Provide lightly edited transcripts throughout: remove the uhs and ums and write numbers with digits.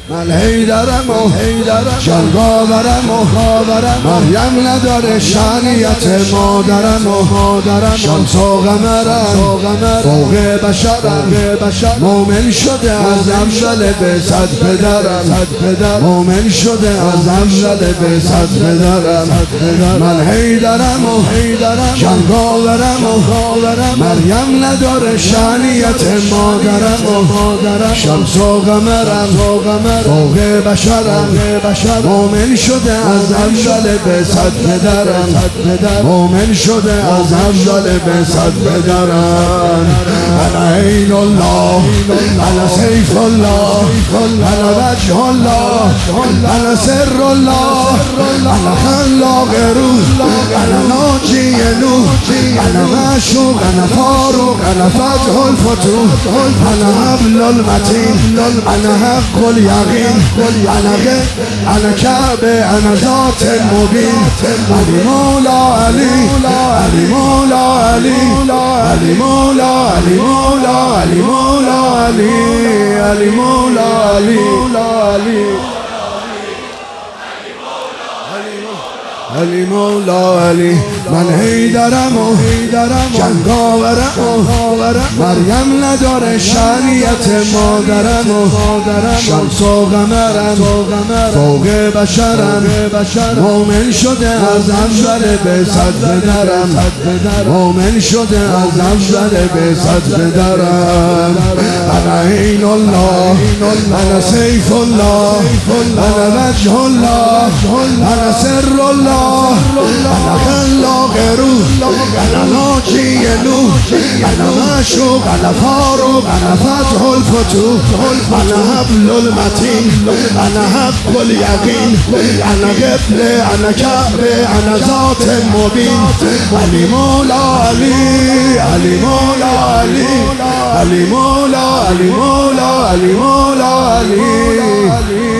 من حیدرم و جنگاورم و مریم نداره شانیت مادرم و شمس و قمرم فوق بشرم مومن شده از افضل به صد پدرم مومن شده از افضل به صد پدرم من حیدرم و جنگاورم و مریم نداره شانیت مادرم و شمس و قمرم فوق بشرم مومن شده از افضل به صد پدرم مومن شده از افضل به صد پدرم انا عین الله انا سیف الله انا وجه الله انا سر الله انا خلاق روح انا ناجی نوح انا معشوق انا فاروق انا فتح الفتوح انا حبل المتین انا حق الیقین انا کعبه انا ذات مبین علی مولا علی علی مولا علی علی مولا علی مولا علی مولا علی علی مولا علی علی مولا علی من حیدرم و جنگاورم و مریم نداره شانیت مادرم و شمس و قمرم فوق بشرم مومن شده از افضل به صد پدرم مومن شده از افضل به صد پدرم انا عین الله انا سیف الله انا وجه الله انا سر الله انا خلاق روح انا ناجی نوح انا معشوق انا فاروق انا فتح الفتوح انا حبل المتین انا حق الیقین انا قبله انا کعبه انا ذات مبین علی مولا علی علی مولا علی علی مولا علی مولا علی مولا علی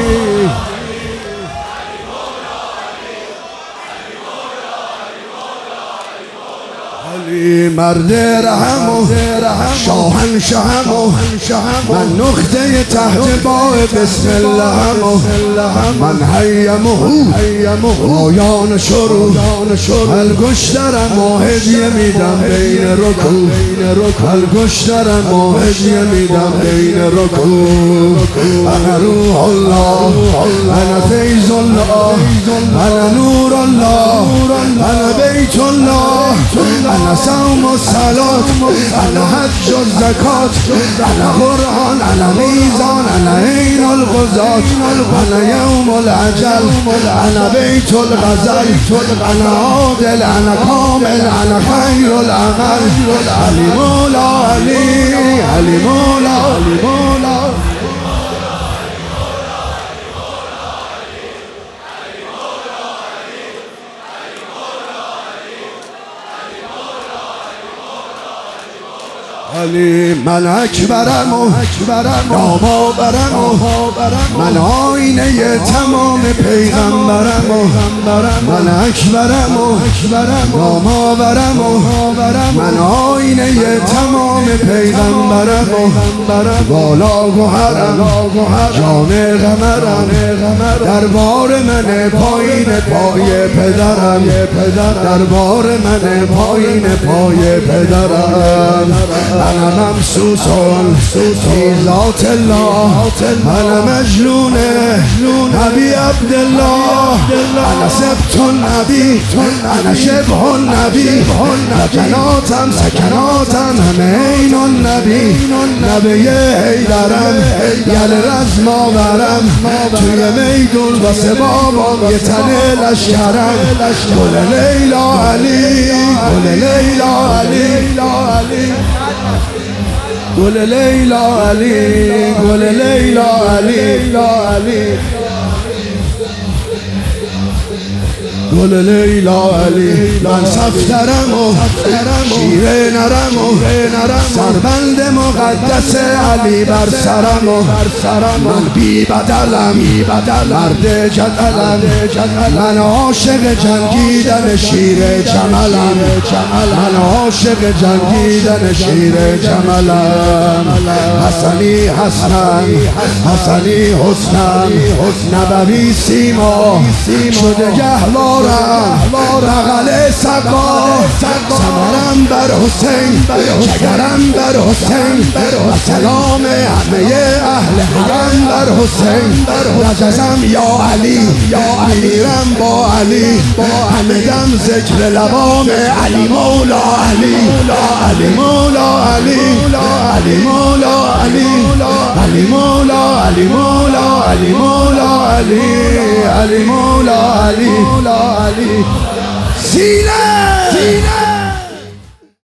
مرد رحم و شاهنشهم و من نقطه تحت باع بسم اللهم من حیم و پایان شروع الگشترم و هدیه میدم بین رکوع الگشترم و هدیه میدم بین رکوع انا روح الله انا فیض الله انا نور الله انا بیت الله انا صوم و صلات انا حج و زکات انا قرآن انا میزان انا عین الغزات انا یوم العجل انا بیت الغزل انا عادل انا کامل انا خیر العمل علی مولا علی علی مولا علی مولا علی من اکبرم و نامآورم و من آینه تمام پیغمبرم و من اکبرم و نامآورم و من آینه تمام پیغمبرم و بالا گوهرم جان قمرم دربار من پایین پای پدرم دربار من پایین پای پدرم انا ممسوسون فی ذات الله انا مجنون نبی عبدالله انا سبت النبی انا شبه النبی سکناتم همه عین النبی نبی حیدرم یل رزم آورم توی میدون واسه بابام یه تنه لشکرم گل لیلا علی گل لیلا علی گل لیلا علی گل لیلا علی گل لیلا علی من صفترم و شیر نرم و سربند مقدس علی بر سرم و من بی بدلم مرد جدلم من عاشق جنگیدن شیر جملم من عاشق جنگیدن شیر جملم حسنی حسنم حسنی حسنم نبوی سیما شده گهوارم بغل سقا سمرم بر حسین جگرم بر حسین و سلام همه اهل حرم بر حسین رجزم یا علی امیرم با علی همه دم ذکر لبام علی مولا علی علی مولا علی علی مولا علی علی مولا علی مولا علی مولا علی علی مولا علی سینه